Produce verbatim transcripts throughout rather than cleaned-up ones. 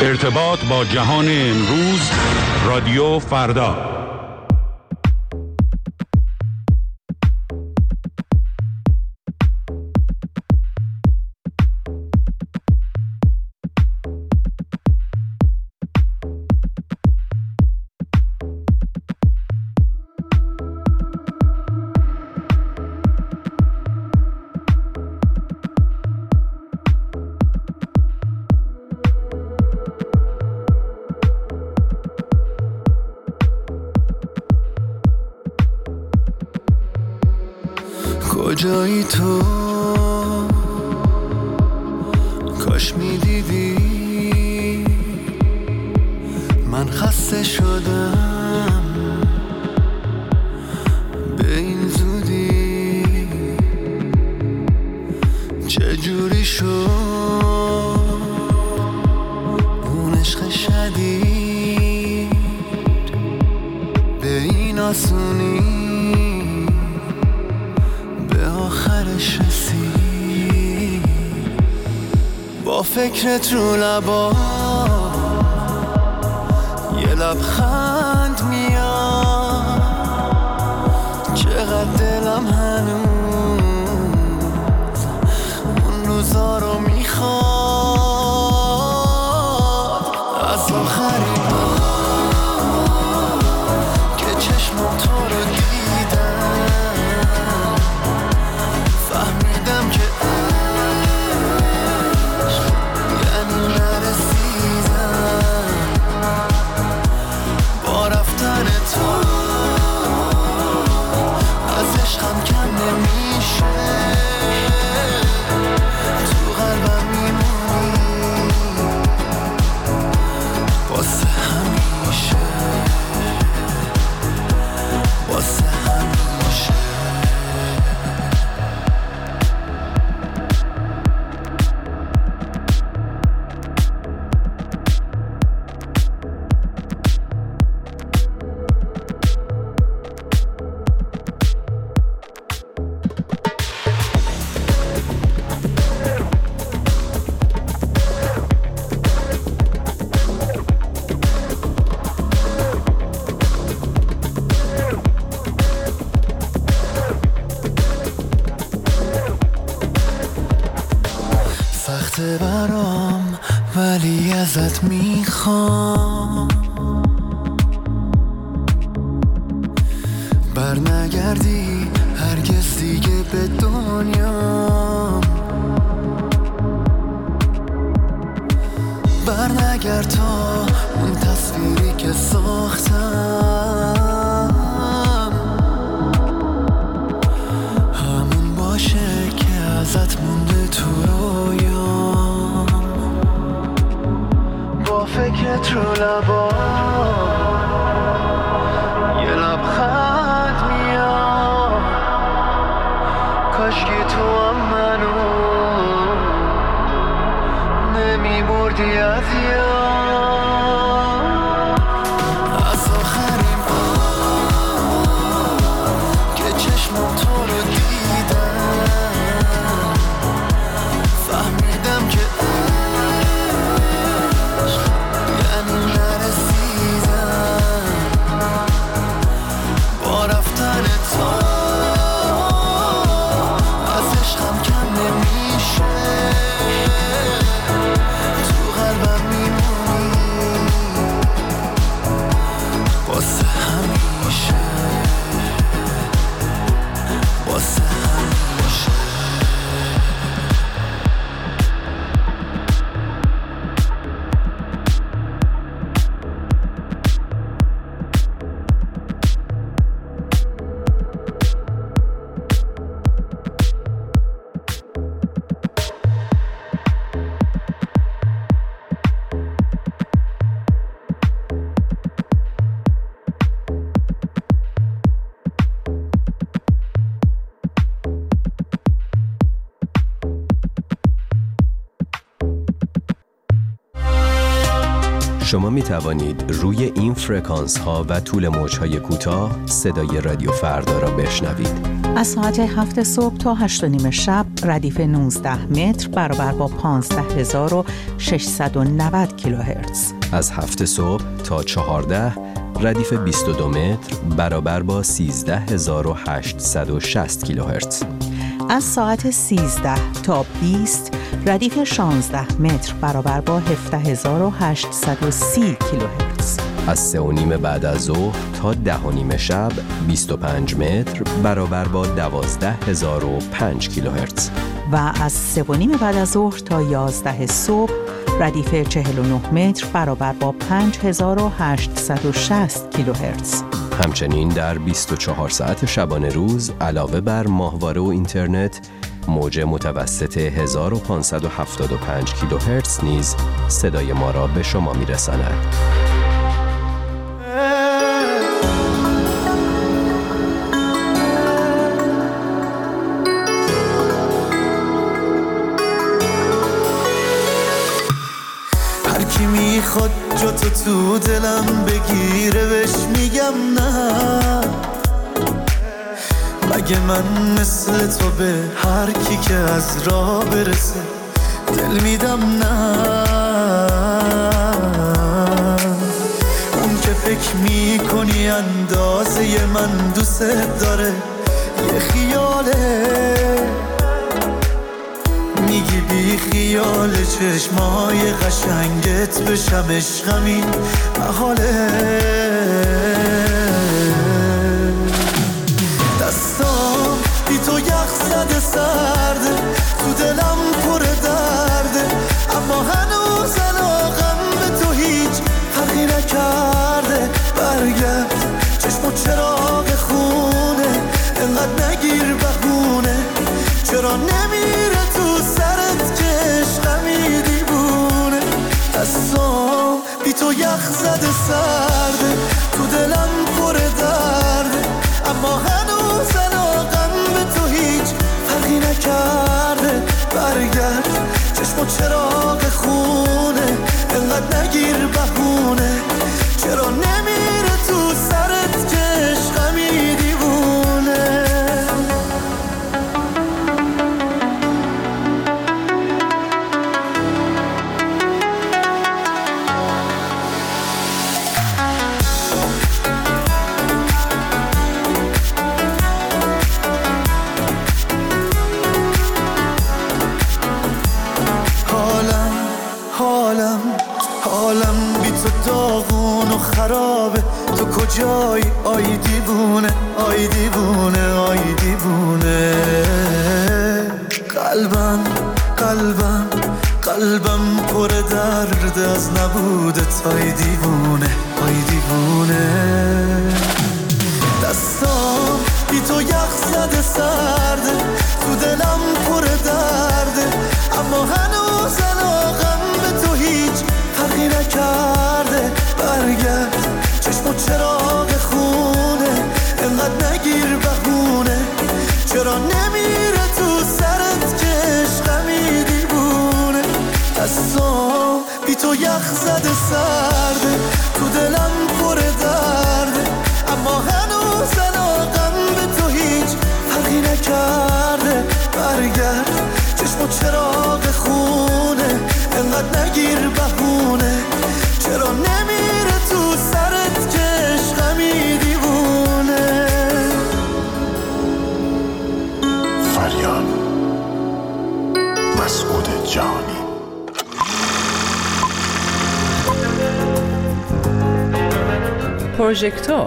ارتباط با جهان امروز، رادیو فردا. کجایی تو؟ کاش میدیدی من خسته شدم به این زودی. چجوری شد اون عشق شدید به این آسونی آخرش رسید؟ با فکرت رو لبا یه لبخند میاد، چقدر دلم هنوز اون روزا رو میخواد. از آخرین بار که چشمم تو رو دیدم فهمیدم که عشق یعنی نرسیدم. با رفتن تو از عشقم کم نمیشه، تو قلبم میمونی واسه همیشه، واسه همیشه. سخته برام ولی ازت میخوام بر نگردی هرگز دیگه به دنیام. بر نگرد تا اون تصویری که ساختم همون باشه که ازت مونده تو رویام. با فکرت رو لبا یه لبخند میاد، کاشکی تو هم منو نمیبردی از یاد. از آخرین بار که چشمم تو رو دیدم فهمیدم که عشق یعنی نرسیدم. با رفتن تو از عشقم کم نمیشه، تو قلبم میمونی شما می توانید روی این فرکانس ها و طول موج های کوتاه صدای رادیو فردا را بشنوید. از ساعت هفت صبح تا هشت و نیم شب ردیف نوزده متر برابر با پانزده هزار و ششصد و نود کیلوهرتز. از هفت صبح تا چهارده ردیف بیست و دو متر برابر با سیزده هزار و هشتصد و شصت کیلوهرتز. از ساعت سیزده تا بیست ردیف شانزده متر برابر با هفده هزار و هشتصد و سی کیلوهرتز. از سه و نیم بعد از ظهر تا ده و نیم شب بیست و پنج متر برابر با دوازده هزار و پنج کیلوهرتز. و از سه و نیم بعد از ظهر تا یازده صبح ردیف چهل و نه متر برابر با پنج هزار و هشتصد و شصت کیلوهرتز. همچنین در بیست و چهار ساعت شبانه روز علاوه بر ماهواره و اینترنت، موج متوسط هزار و پانصد و هفتاد و پنج کیلوهرتز نیز صدای ما را به شما می‌رساند. هر کی میخواد جا تو تو دلم بگیره بهش میگم نه، مگه من مثل تو به هر کی که از راه برسه دل میدم نه. اون که فکر میکنی اندازه من دوست داره یه خیاله، میگی بی خیال چشمای قشنگت بشم عشقم این محاله. دستام بی تو یخ زده سرده، تو دلم پر درده، اما هنوز علاقم به تو هیچ فرقی نکرده. برگرد چشم و چراغ خونه، انقدر نگیر بهونه، چرا نمیره تو سرت که عشقمی دیوونه. دستام بی تو یخ زده سرده، تو دلم پر درده، اما هنوز علاقم به تو هیچ فرقی نکرده. برگرد چشم و چراغ خونه، انقدر نگیر بهونه، چرا نمیره تو سرت که عشقمی دیوونه. حالم بی تو داغون و خرابه، تو کجایی آی دیوونه، آی دیوونه، آی دیوونه. قلبم قلبم قلبم پر درد از نبودت آی دیوونه، آی دیوونه. دستام بی تو یخ زده سرده، تو دلم پر درده، اما هنوز علاقم به تو هیچ فرقی نکرده. برگرد چشم و چراغ خونه، انقدر نگیر بهونه، چرا نمیره تو سرت که عشقمی دیوونه. دستام بی تو یخ زده سرده، تو دلم پر درده، اما هنوز علاقم به تو هیچ فرقی نکرده. برگرد چشم و چراغ خونه، انقدر نگیر بهونه، چرا نمیره تو سرت که عشقمی دیوونه. فریاد مسعود جانی. پروژکتور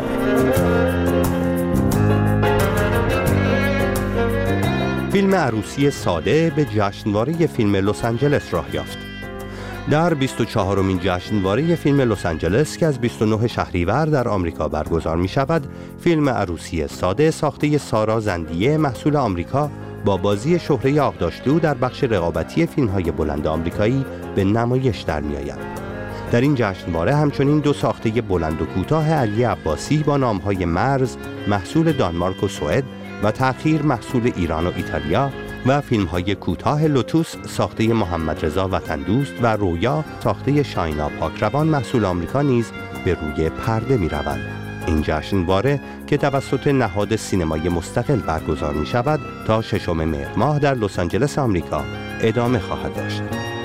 فیلم عروسی ساده به جشنواره فیلم لس آنجلس راه یافت. در بیست و چهارمین جشنواره فیلم لس آنجلس که از بیست و نه شهریور در آمریکا برگزار می شود، فیلم عروسی ساده ساخته سارا زندیه محصول آمریکا با بازی شهره آغداشلو در بخش رقابتی فیلم‌های بلند آمریکایی به نمایش در می آید. در این جشنواره همچنین دو ساخته بلند و کوتاه علی عباسی با نام‌های مرز محصول دانمارک و سوئد و تأخیر محصول ایران و ایتالیا و فیلم‌های کوتاه لوتوس ساخته محمد رضا وطن‌دوست و رویا ساخته شاینا پاکروان محصول آمریکا نیز به روی پرده می‌روند. این جشنواره که توسط نهاد سینمای مستقل برگزار می‌شود تا ششم مهر ماه در لس آنجلس آمریکا ادامه خواهد داشت.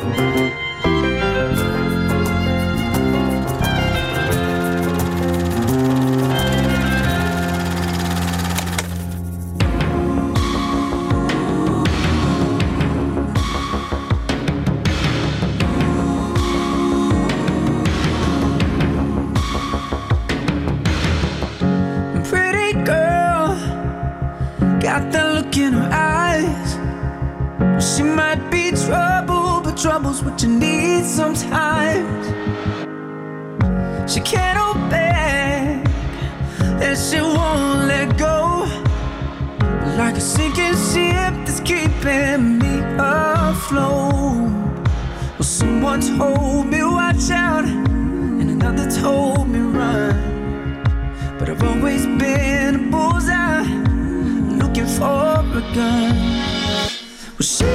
Trouble's what you need sometimes. She can't hold back, and she won't let go. Like a sinking ship that's keeping me afloat. Well, someone told me watch out, and another told me run. But I've always been a bullseye, looking for a gun. Well, she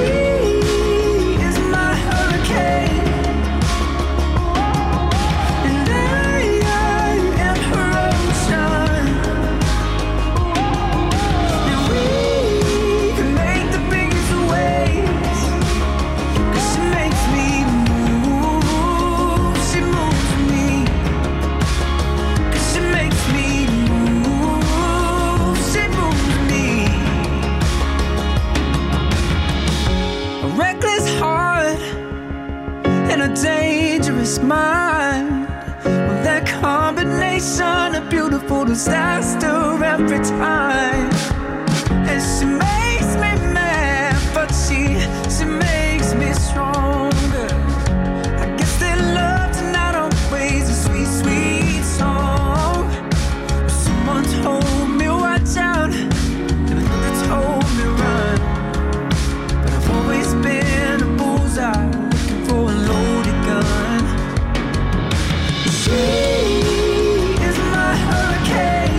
dangerous mind. Well, that combination of beautiful disaster every time. And she makes me mad, but she she makes me stronger. I guess that love's not always a sweet, sweet song. Someone told me watch out, and another told me run. But I've always been a bullseye, looking for a loaded gun. She is my hurricane,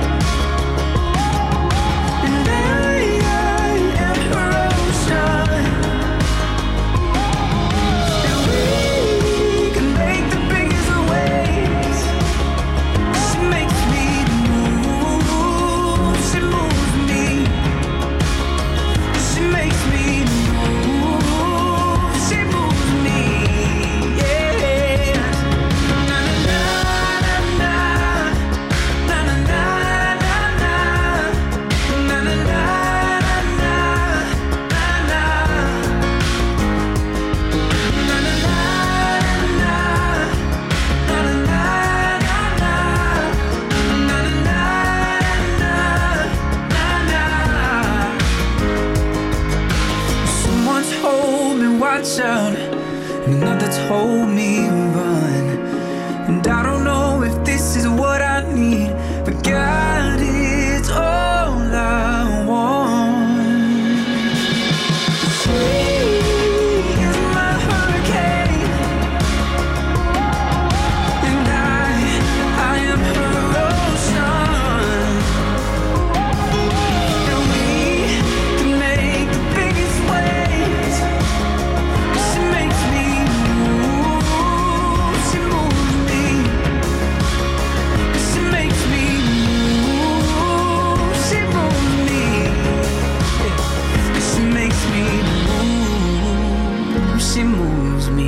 and I, I am her ocean. And we can make the biggest waves. She makes me move, she moves me. She makes me move, she moves me. Someone told me watch out, and another told me run. And I don't know if this is what I need, but God, it's all I want. She is my hurricane, and I, I am her ocean. And we can make the biggest waves. She makes me move, she moves me. She makes me move, she moves me. She makes me move, she moves me.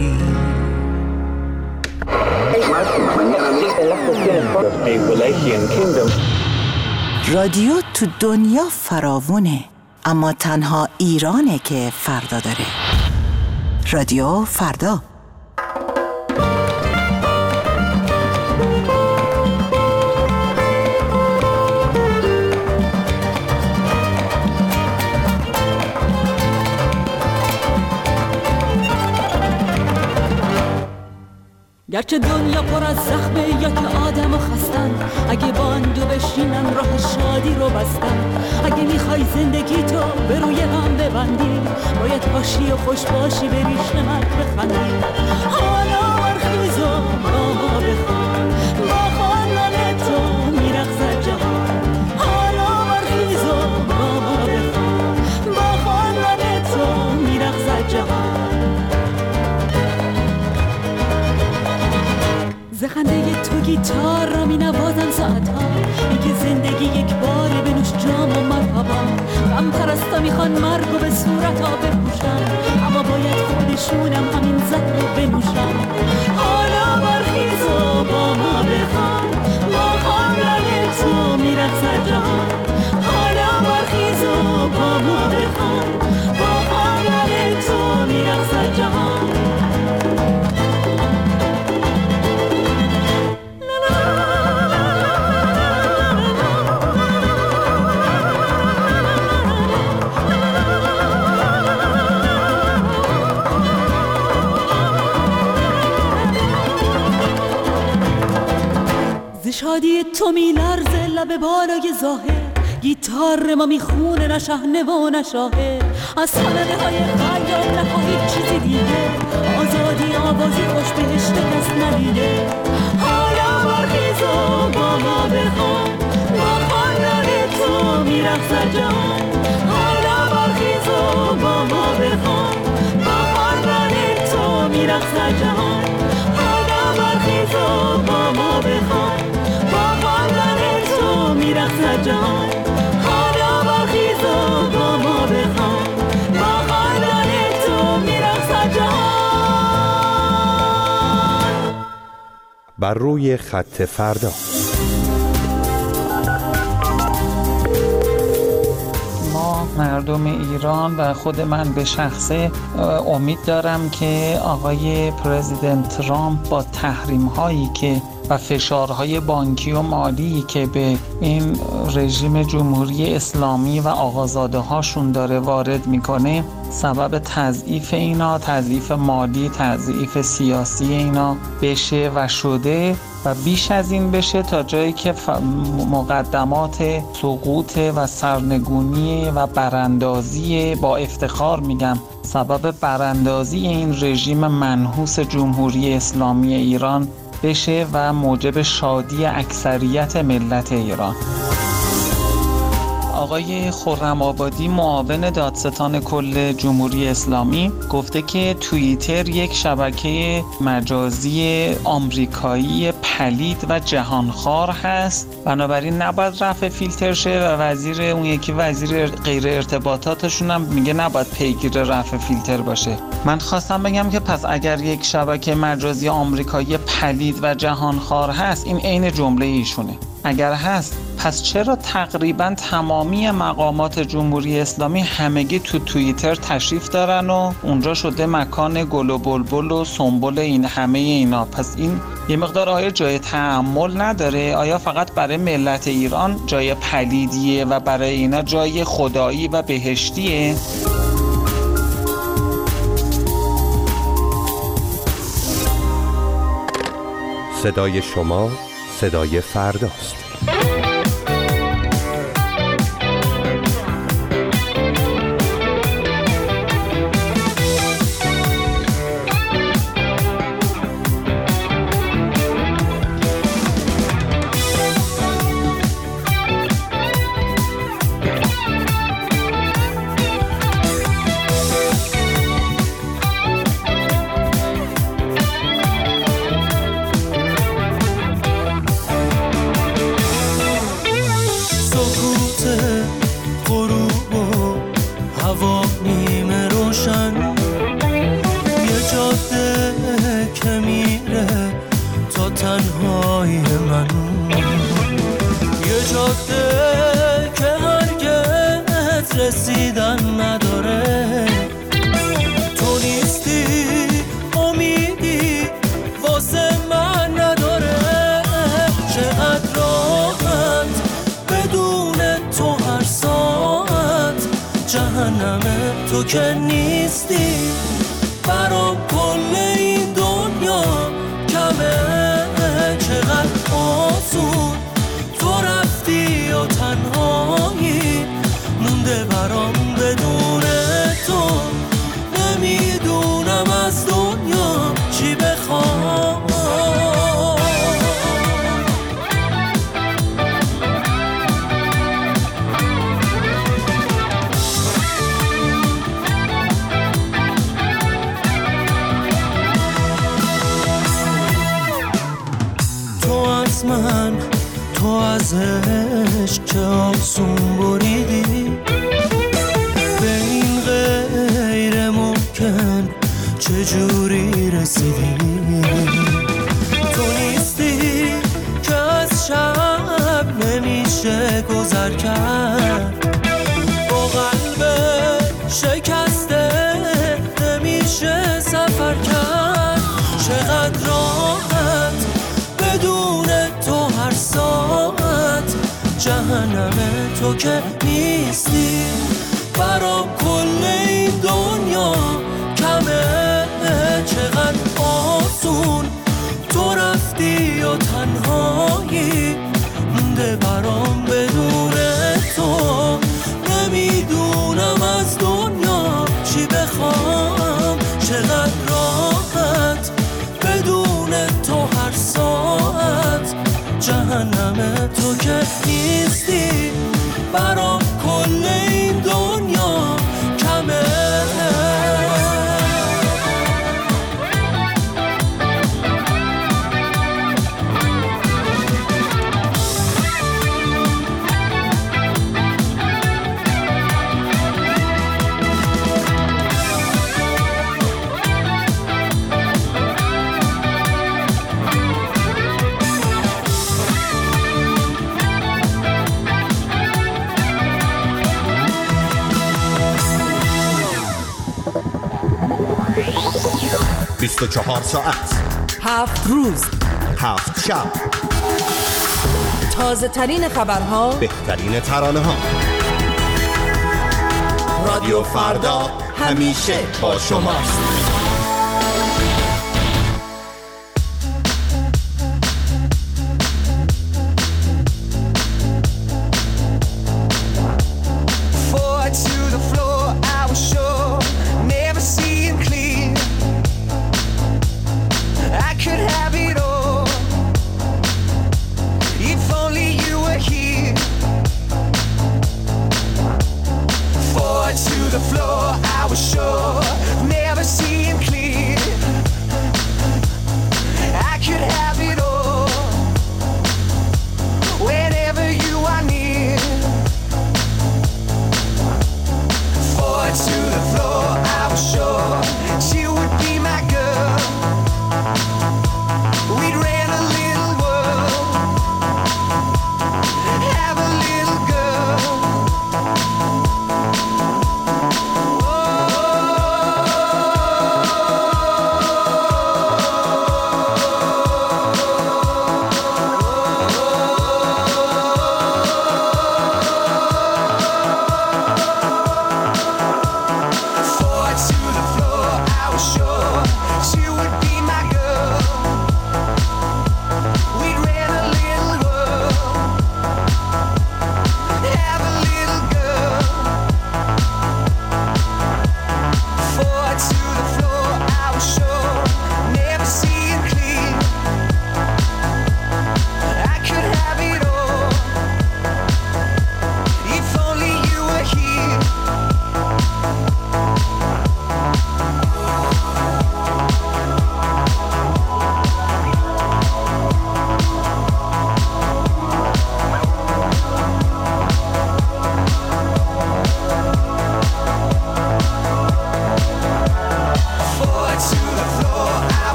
رادیو تو دنیا فراوونه، اما تنها ایرانه که فردا داره. رادیو فردا. گرچه دنیا پر از زخمه یا که آدم و خستن، اگه باندو بشینن راه شادی رو بستن. اگه میخوای زندگی تو به روی هم ببندی، باید باشی و خوش باشی، بریش نمک بخندی. حالا برخیز و با ما بخوان، با خواندن تو میرقصد جهان. حالا برخیز و با ما بخوان، با خواندن زخنده تو گیتار را می نوازم ساعتها، میگه زندگی یک باره بنوش جام و مرحبا. غم پرستا میخوان مرگ و به صورت ها بپوشن، اما باید خودشونم همین زهر رو بنوشن. حالا برخیز و با ما بخوان، با خواندن تو میرقصد جهان. حالا برخیز و با ما بخوان، با خواندن تو میرقصد جهان. شادی تو میلرزه لب بالای ظاهر، گیتار ما میخونه نه شهنه و نه شاهر. از خانده های خیال نخواهید چیزی دیگه، آزادی آوازی خوش بهشت کس ندیده. حالا برخیز و با ما بخوان، با خواندن تو میرقصد جهان. حالا برخیز و با ما بخوان، با خواندن تو میرقصد جهان. حالا برخیز و با ما بخوان، میرقصد جهان. حالا برخیز و با ما بخوان، با خواندن تو میرقصد جهان. بر روی خط فردا. ما مردم ایران و خود من به شخصه امید دارم که آقای پرزیدنت ترامپ با تحریم هایی که و فشارهای بانکی و مالی که به این رژیم جمهوری اسلامی و آقازاده هاشون داره وارد میکنه، سبب تضعیف اینا، تضعیف مالی، تضعیف سیاسی اینا بشه و شده و بیش از این بشه، تا جایی که مقدمات سقوط و سرنگونی و براندازی، با افتخار میگم، سبب براندازی این رژیم منحوس جمهوری اسلامی ایران بشه و موجب شادی اکثریت ملت ایران. آقای خرم آبادی، معاون دادستان کل جمهوری اسلامی، گفته که توییتر یک شبکه مجازی آمریکایی پلید و جهانخوار هست، بنابراین نباید رفع فیلتر شه و وزیر اون یکی وزیر غیر ارتباطاتشون هم میگه نباید پیگیر رفع فیلتر باشه. من خواستم بگم که پس اگر یک شبکه مجازی آمریکایی پلید و جهانخوار هست، این عین جمله ایشونه. اگر هست، پس چرا تقریبا تمامی مقامات جمهوری اسلامی همگی تو توییتر تشریف دارن و اونجا شده مکان گل و بلبل و سنبل این همه اینا؟ پس این یه مقدار آیا جای تأمل نداره؟ آیا فقط برای ملت ایران جای پلیدیه و برای اینا جای خدایی و بهشتیه؟ صدای شما صدای فرداست. تو که نیستی برام کل این دنیا کمه، چقدر آسون تو رفتی و تنهایی مونده برام بدون تو، نمیدونم از دنیا چی بخوام. من تو از عشق که آسون بریدی، به این غیر ممکن چجوری رسیدی؟ تو نیستی که از شب نمیشه گذر کرد، با قلب شکسته نمیشه سفر کرد. چقدر راحت بدون تو هر ساعت، جهنم تو که نیستی برام کل این دنیا کمه. چقدر آسون تو رفتی و تنهایی مونده برام بدون تو. نمیدونم از دنیا چی بخوام، چقدر راحت بدون تو هر ساعت، جهنم تو که نیستی برام کل این دنیا کمه. بیست و چهار ساعت، هفت روز، هفت شب، تازه ترین خبرها، بهترین ترانه ها. رادیو فردا همیشه با شماست.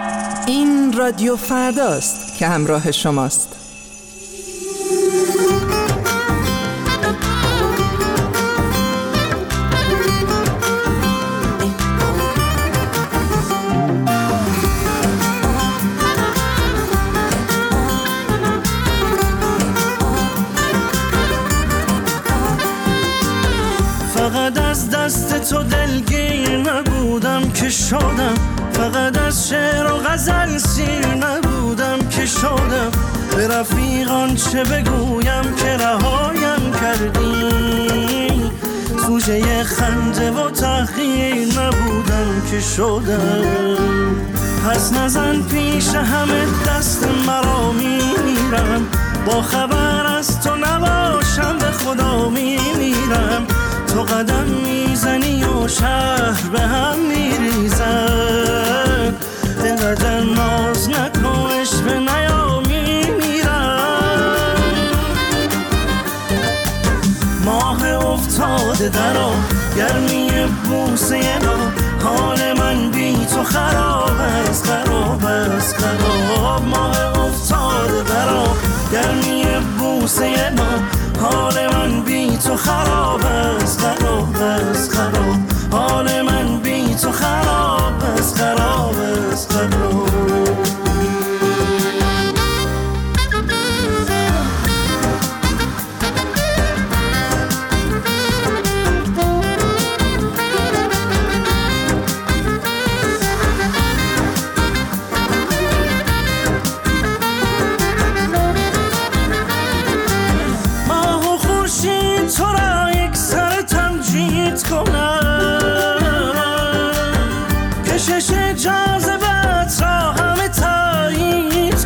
رادیو فرداست که همراه شماست. تو دلگیر نبودم که شدم، فقط از شعر و غزل سیر نبودم که شدم. به رفیقان چه بگویم که رهایم کردی، سوژه خنده و تحقیر نبودم که شدم. پس نزن پیش همه دست مرا میمیرم، با خبر از تو نباشم به خدا میمیرم. تو قدم میزنی و شهر به هم میریزن، اینقدر ناز نکنش به نیا میمیرم. ماه افتاده درا گرمی بوسه را، حال من بی تو خراب است خراب است خراب. ماه افتاده درا گرمی بوسه را، حال من بی تو خراب است خراب است خراب. حال من بی تو خراب است خراب است خراب. کشش جاذبت را همه تایید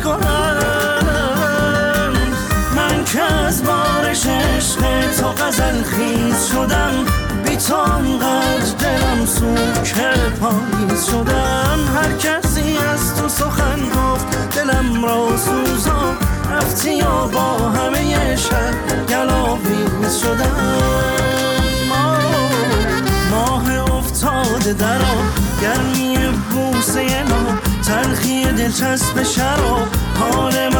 کنم. من که از بارش عشق تو غزل خیز شدم، بی تو انقدر دلم سوخت که پاییز شدم. هر کسی از تو سخن گفت دلم را سوزان، رفتی و با همه شهر گلاویز شدم. ماه افتاده درا گرمی بوسه ما، تلخی دلچسب شراب، حال